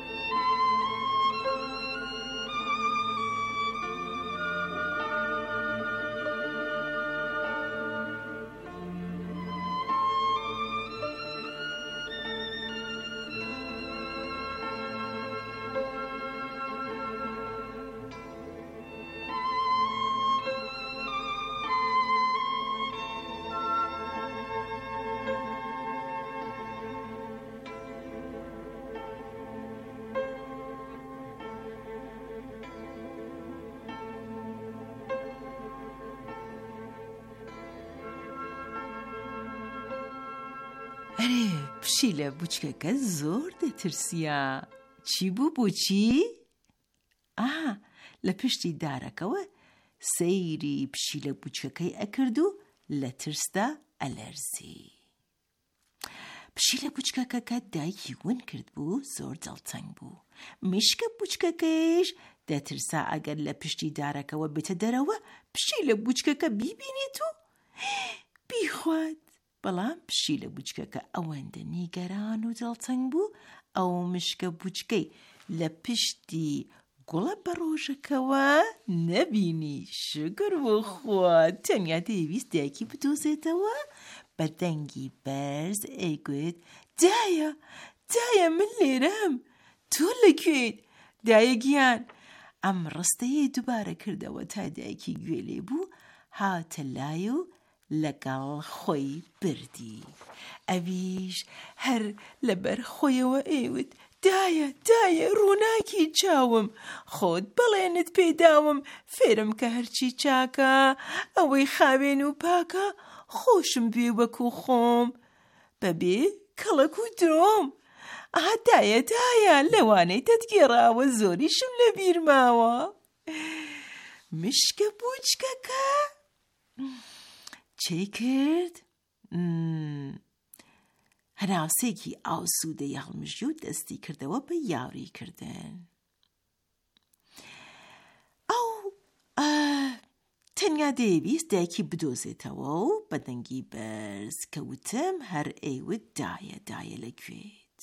ئەرێ پشیلە بچکەکە زۆر دەترسیا چی بوو بۆچی؟ ئا لە پشتی دارەکەوە سەیری پشیلە بچکەکەی ئەکرد و لە ترسدا ئەلەرزی پشیلە بچکەکە کە دایکی ون کرد بوو زۆر دڵتەنگ بوو مشکە بچکەکەیش دەترسا ئەگەر لە پشتی دارەکەوە بێتە دەرەوە پشیلە بچکەکە بیبینێت و بیخوات بەڵام پشیلە بچکەکە ئەوەندە نیگەران و دڵتەنگ بوو ئەو مشکە بچکەی لە پشتی گوڵە بەڕۆژەکەوە نەبینی شکر بۆ خوا تەنیا دەیویست دایکی بدۆزێتەوە بە دەنگی بەرز ئەیگوت دایە دایە من لێرەم تۆ لەکوێیت دایە گیان ئەم ڕستەیە دووبارە کردەوە تا دایکی گوێ لێ بوو هاتە لای و لەگەڵ خۆی بردی. ئەویش هەر لەبەر خۆیەوە ئێوت دایە دایە ڕووناکی چاوم، خۆت بڵێنت پێداوم فێرم کە هەرچی چاکە ئەوەی خاوێن و پاکە خۆشم بێ وەکو خۆم بەبێ کەڵک و درۆم. ئاها دایە دایە لەوانەی دەتگێڕاوە زۆریشم لە بیر ماوە. مشکە بوچکەکە چی کرد؟ هەناسێکی ئاسوودەی هەڵمژی و دەستی کردەوە بە یاریکردن. ئەو تەنیا دەیویست دایکی بدۆزێتەوە و بەدەنگی بەرز کەوتم هەر ئێوت دایە دایە لەکوێت.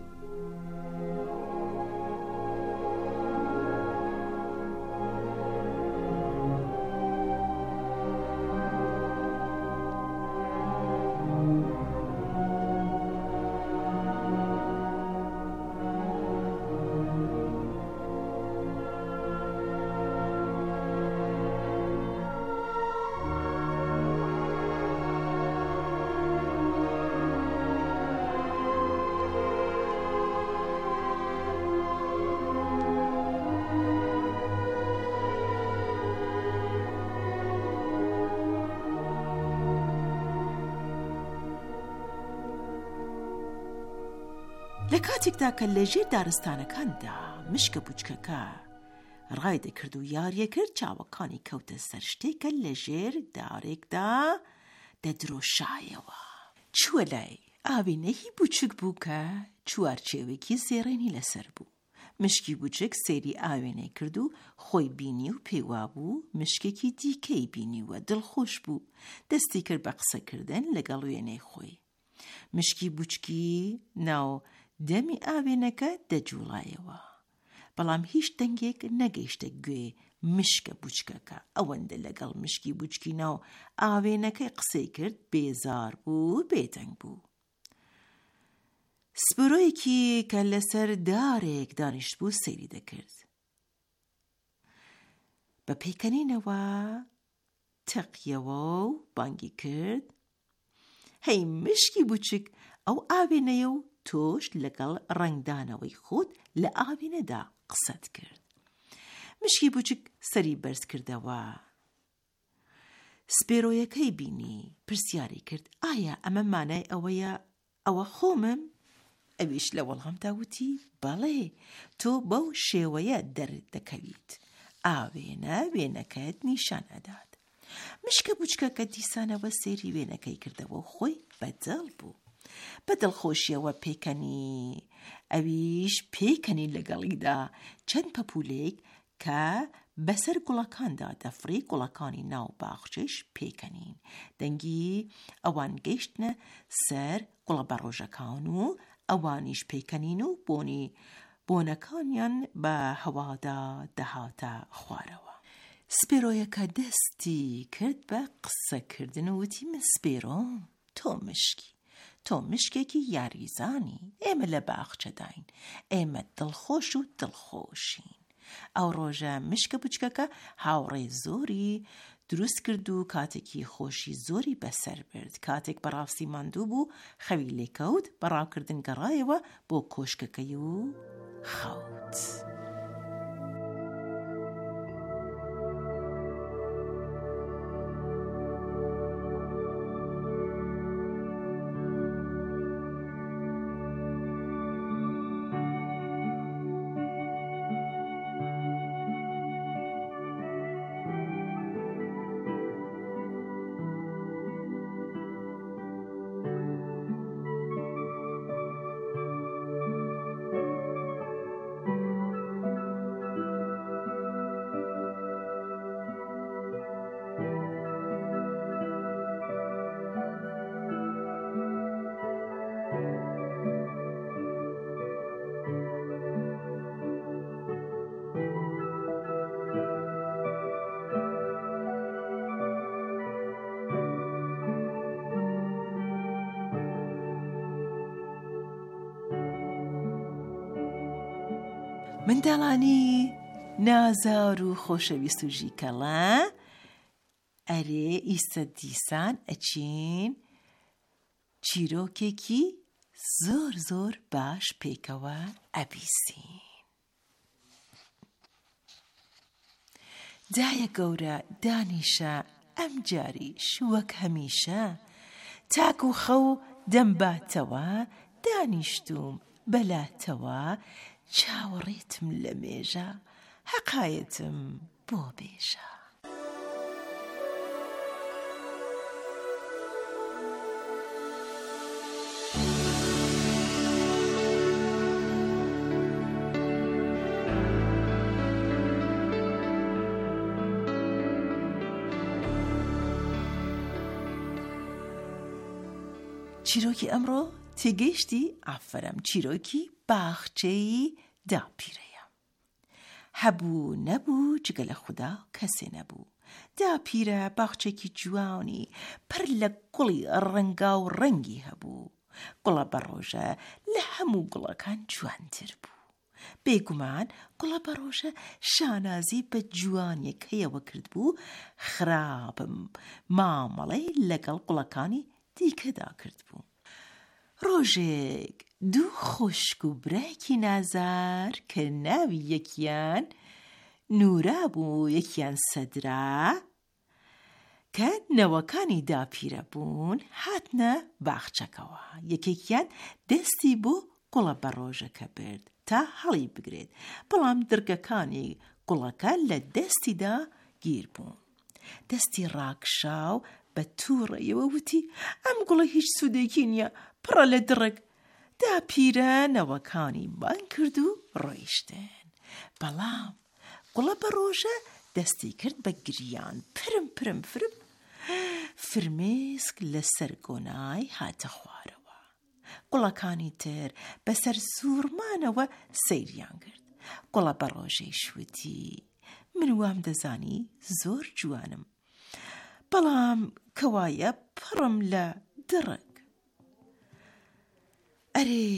لە کاتێکدا کە لەژێر دارستانەکاندا مشکە بوچکەکە ڕای دەکرد و یاریە کرد چاوەکانی کەوتە سەر شتێکە لەژێر دارێکدا دەدرۆشایەوە. چووە لای ئاوێنەی بوچک بوو کە چوارچێوێکی زێڕێنی لەسەر بوو. مشکی بوچک سێری ئاوێنەی کرد و خۆی بینی و پێوا بوو مشکێکی دیکەی بینیوە دڵخۆش بوو. دەستی کرد بە قسەکردن لەگەڵ وێنەی خۆی. مشکی بوچکی ناو دەمی ئاوێنەکە دەجوڵایەوە، بەڵام هیچ دەنگێک نەگەیشتە گوێ مشکە بوچکەکە. ئەوەندە لەگەڵ مشکی بوچکی ناو ئاوێنەکەی قسەی کرد بێزار بوو بێدەنگ بوو. سپۆرۆیەکی کە لەسەر دارێک دانیشت بوو سەیری دەکرد. بە پێکەنینەوە تەقیەوە و بانگی کرد هەی مشکی بوچک ئەو ئاوێنەیە و تۆش لەگەڵ ڕنگدانەوەی خۆت لە ئاوێنەدا قسەت کرد. مشکی بوچک سەری بەرز کردەوە. سپێرۆیەکەی بینی پرسیاری کرد ئایا ئەمە مانای ئەوەیە ئەوە خۆمم؟ ئەویش لە وەڵامدا وتی بەڵێ تۆ بەو شێوەیە دەردەکەویت. ئاوێنە وێنەکەت نیشان ئەدات. مشکە بوچکە کە دیسانەوە سێری وێنەکەی کردەوە و خۆی بەدڵ بوو. بەدڵخۆشیەوە پێکەنی ئەویش پێکەنی لەگەڵیدا چەند پەپولێک کە بەسەر گوڵەکاندا دەفڕی گوڵەکانی ناو باخچەش پێکەنین. دەنگی ئەوان گەیشتنە سەر گوڵە بەڕۆژەکان و ئەوانیش پێکەنین و بۆنی بۆنەکانیان بە هەوادا دەهاتە خوارەوە. سپێرۆیەکە دەستی کرد بە قسەکردن و وتی من سپێرۆم تۆ مشکی تۆ مشکێکی یاریزانی ئێمە لە باخچەداین ئێمە دڵخۆش و دڵخۆشین. ئەو ڕۆژە مشکە بچکەکە هاوڕێ زۆری دروست کرد و کاتێکی خۆشی زۆری بەسەر برد. کاتێک بەڕاستی ماندوو بوو خەوی لێکەوت بەڕاوکردن گەڕایەوە بۆ کۆشکەکەی و خەوت. منداڵانی نازار و خۆشەویست و ژیکەڵە ئەرێ ئیسە دیسان ئەچین چیرۆکێکی زۆر زۆر باش پێکەوە ئەبیستین. دایە گەورە دانیشە ئەم جاریش وەک هەمیشە تاک و خەو دەمباتەوە دانیشتوم بەلاتەوە چاوەڕێتم لە مێژە حەقایەتم بۆ بێژە. چیرۆکی ئەمڕۆ تێگەیشتی؟ ئافەرم، چیرۆکی باخچەی داپیرەیە. هەبوو نەبوو جگە لە خودا کەسێ نەبوو. داپیرە باخچێکی جوانی پڕ لە گوڵی ڕەنگا و ڕەنگی هەبوو. گوڵە بەڕۆژە لە هەموو گوڵەکان جوانتر بوو. بێگومان گوڵە بەڕۆژە شانازی بە جوانیەک هەیەوە کرد بوو خراپم مامەڵەی لەگەڵ گوڵەکانی دیکەدا کرد بوو. ڕۆژێک دوو خوشک و برایەکی نازار کە ناوی یەکیان نورا بوو یەکیان سەدرا کە نەوەکانی داپیرە بوون هاتنە باخچەکەوە. یەکێکیان دەستی بۆ گوڵە بەڕۆژەکە برد تا هەڵی بگرێت، بەڵام درگەکانی گوڵەکە لە دەستیدا گیر بوون. دەستی ڕاکشاو بە تووڕەیەوە وتی ئەم گوڵە هیچ سوودێکی نییە، پڕە لە درک. داپیرە نەوەکانی بان کرد و ڕۆیشتن، بەڵام گوڵە بەڕۆژە دەستی کرد بە گریان پرم پرم فرم فرمێسک لەسەر گۆنای هاتە خوارەوە. گوڵەکانی تر بەسەر سوورمانەوە سەیریان کرد. گوڵە بەڕۆژەی شووتی من وام دەزانی زۆر جوانم، بەڵام کەوایە پڕم لە درک. ئەرێ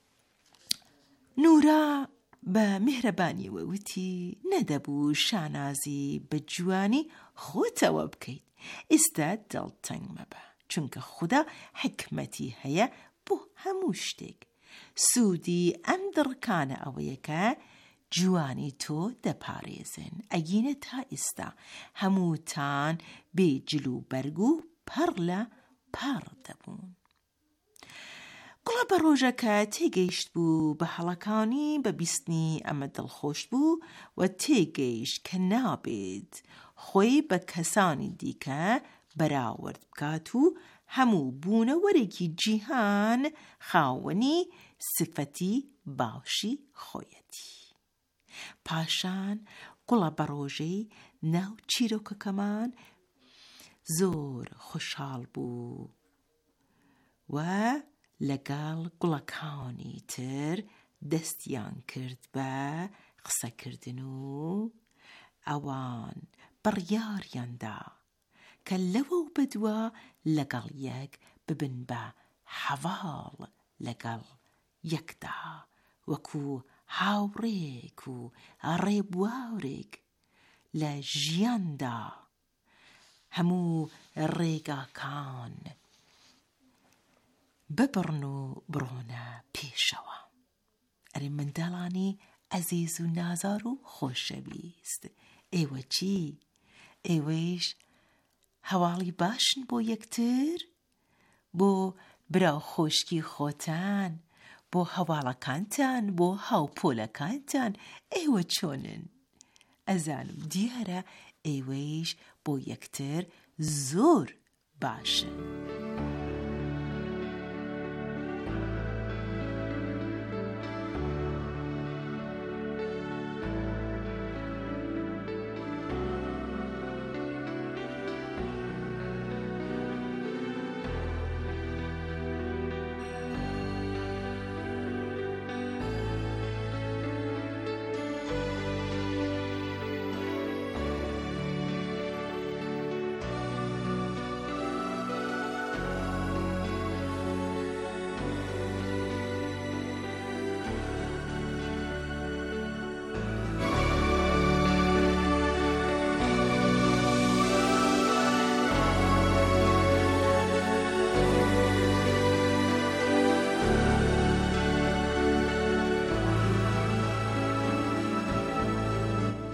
نورا بە میهرەبانیەوە وتی نەدەبوو شانازی بە جوانی خۆتەوە بکەیت، ئێستا دڵتەنگ مەبە، چونکە خودا حکمەتی هەیە بۆ هەموو شتێک. سوودی ئەم دڕکانە ئەوەیە کە جوانی تۆ دەپارێزن، ئەگینە تا ئێستا هەمووتان بێ جل و بەرگ و پەڕ لە پەڕ دەبوون. گوڵە بەڕۆژەکە تێگەیشت بوو بە هەڵەکانی بە بیستنی ئەمە دڵخۆش بوو و تێگەیشت کە نابێت خۆی بە کەسانی دیکە بەراورد بکات و هەموو بوونەوەرێکی جیهان خاوەنی سفەتی باشی خۆیەتی. پاشان گوڵە بەڕۆژەی ناو چیرۆکەکەمان زۆر خۆشحاڵ بوو و لەگەڵ گوڵەکانی تر دەستیان کرد بە قسەکردن و ئەوان بڕیاریاندا کە لەوە و بەدووە لەگەڵ یەک ببن بە هەواڵ لەگەڵ یەکدا وەکو هاوڕێک و ڕێبواورێک لە ژیاندا هەموو ڕێگاکان ببڕن و بڕۆنە پێشەوە. ئەرێ منداڵانی ئەزیز و نازار و خۆشەویست، ئێوە چی؟ ئێوەیش هەواڵی باشن بۆ یەکتر؟ بۆ براو خۆشکی خۆتان، بۆ هەواڵەکانتان، بۆ هاوپۆلەکانتان ئێوە چۆنن؟ ئەزانم دیارە ئێوەیش بۆ یەکتر زۆر باشن.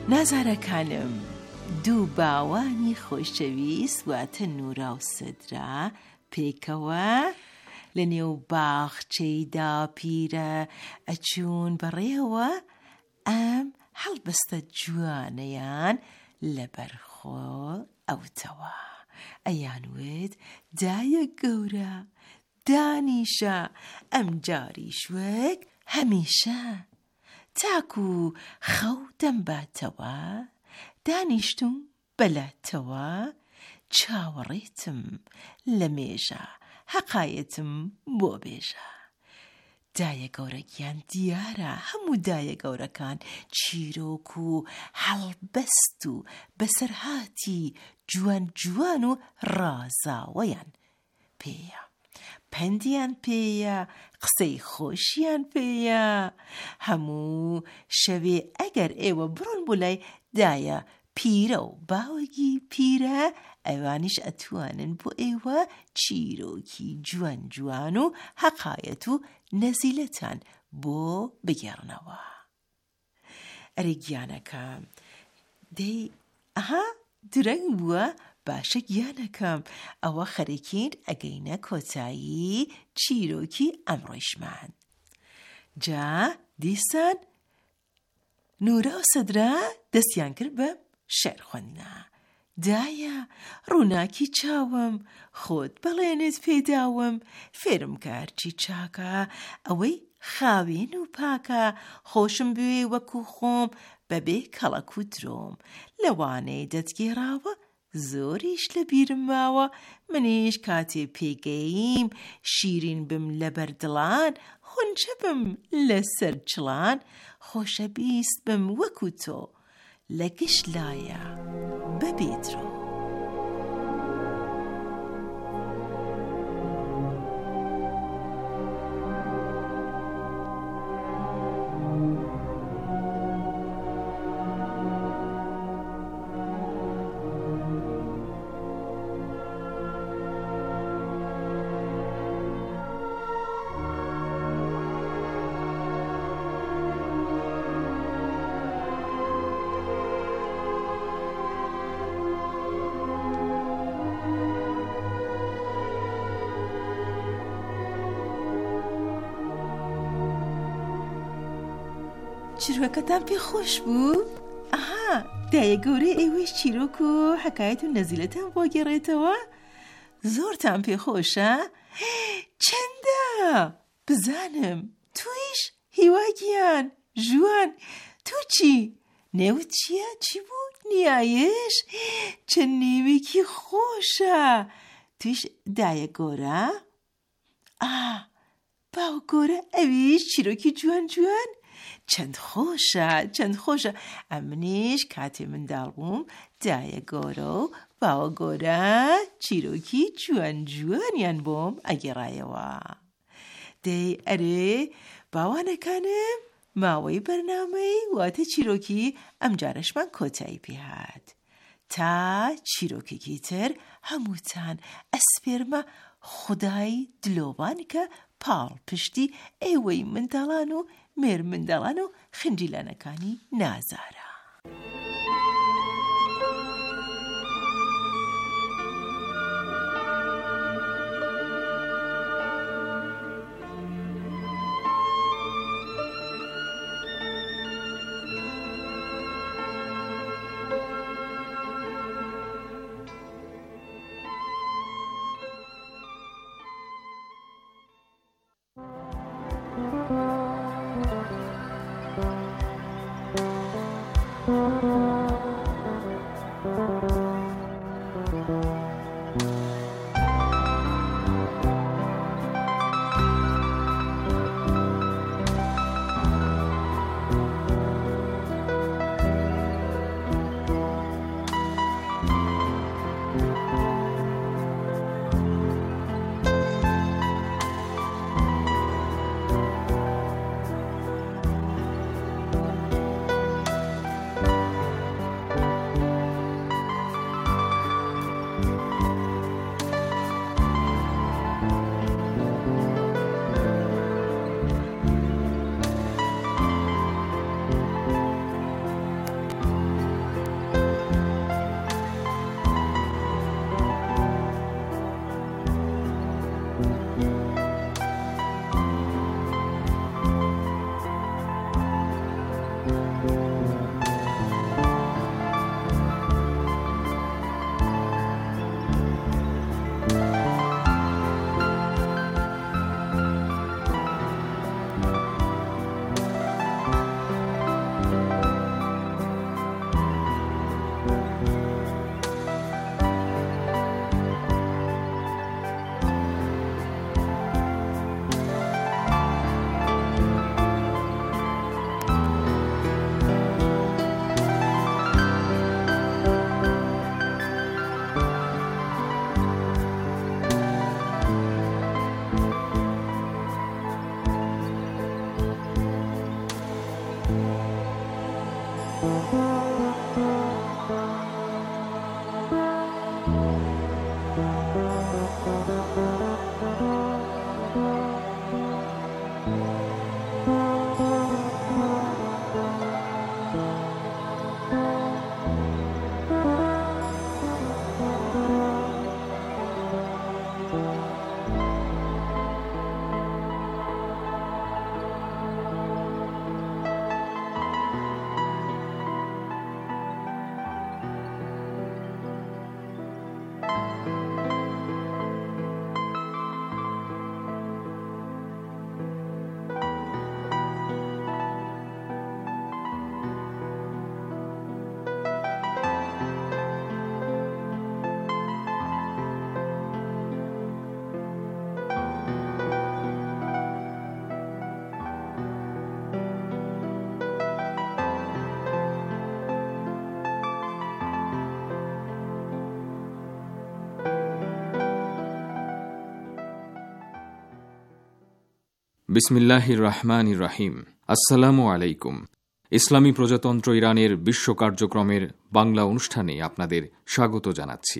نازارەکانم، دوو باوانی خۆشەویست واتە نورا و سدرا پێکەوە لە نێو باخچەیدا پیرە ئەچوون بەڕێوە ئەم هەڵبەستە جوانەیان لەبەرخۆ ئەوتەوە ئەیانوێت دایە گەورە دانیشە ئەم جاریش وەک هەمیشە تاکو خەو دەمباتەوە دانیشتم بەلاتەوە چاوەڕێتم لە مێژە حەقایەتم بۆ بێژە دایە گەورەکیان دیارە هەموو دایە گەورەکان چیرۆک و هەڵبەست و بەسەرهاتی جوان جوان و ڕازاوەیان پێیە پەندیان پێیە قسەی خۆشیان پێیە هەموو شەوێ ئەگەر ئێوە بڕۆن بۆ لای دایە پیرە و باوەگی پیرە ئەوانیش ئەتوانن بۆ ئێوە چیرۆکی جوان جوان و حەقایەت و نەزیلەتان بۆ بگێڕنەوە ئەرێ گیانەکەم دەی ئەها درەنگ بووە باشە گیانەکەم ئەوە خەریکین ئەگەینە کۆتایی چیرۆکی ئەمڕۆیشمان جا دیسان نورا و سەدرا دەستیان کرد بە شێر خوێندنە دایە ڕووناکی چاوم خۆت بەڵێنت پێداوم فێرم کارچی چاکە ئەوەی خاوێن و پاکە خۆشم بوێ وەکو خۆم بەبێ کەڵەک و درۆم لەوانەی دەتگێڕاوە زۆریش لە بیرم ماوە منیش کاتێ پێگەیم شیرین بم لە بەردڵان خونچە بم لەسەر چڵان خۆشە بیست بم وەکو تۆ لە گشت لایە بەبێترۆ چیرۆکەتان پێ خۆش بوو؟ ئەها دایە گەورەی ئێوەش چیرۆک و حەکایەت و نەزیلەتان بۆ گێڕێتەوە زۆرتان پێ خۆشە؟ چەندە؟ بزانم تویش هیواگیان ژوان تو چی؟ نێوت چییە؟ چی بوو؟ نیایش؟ چەند نێوێکی خۆشە تویش دایە گۆرە؟ ئا باو گۆرە ئەویش چیرۆکی جوان جوان؟ چەند خۆشە چەند خۆشە ئەمنیش کاتێ منداڵ بووم دایە گۆرە و باوە گۆرە چیرۆکی جوان جوانیان بۆم ئەگێڕایەوە دەی ئەرێ باوانەکانم ماوەی بەرنامەی واتە چیرۆکی ئەم جارەشمان کۆتایی پێهات تا چیرۆکێکی تر هەمووتان ئەسپێرمە خودای دلۆبان کە پاڵ پشتی ئێوەی منداڵان و مێر منداڵان و خنجیلانەکانی نازارە
বিসমিল্লাহির রহমানির রহিম। আসসালামু আলাইকুম। ইসলামী প্রজাতন্ত্র ইরানের বিশ্ব কার্যক্রমের বাংলা অনুষ্ঠানে আপনাদের স্বাগত জানাচ্ছি।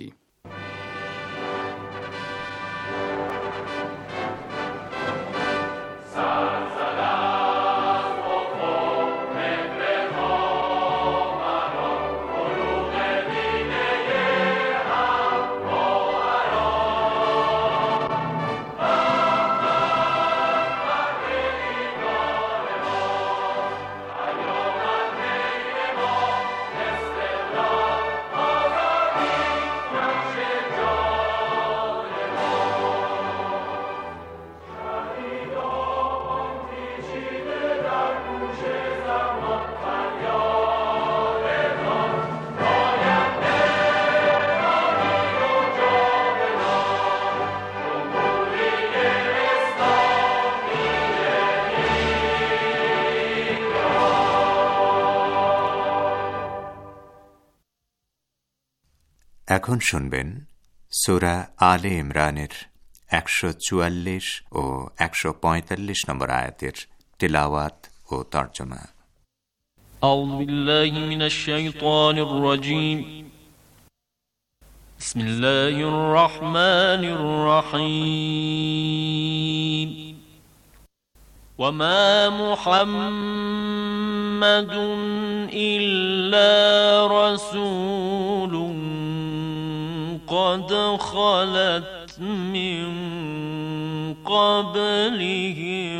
এখন শুনবেন সূরা আলে ইমরানের একশো চুয়াল্লিশ ও একশো পঁয়তাল্লিশ নম্বর আয়াতের তিলাওয়াত ও তর্জমা।
আউযু বিল্লাহি মিনাশ শাইতানির রাজীম। বিসমিল্লাহির রহমানির রহিম। ওয়ামা মুহাম্মাদুন ইল্লা রাসূলুন قد خلت من قبله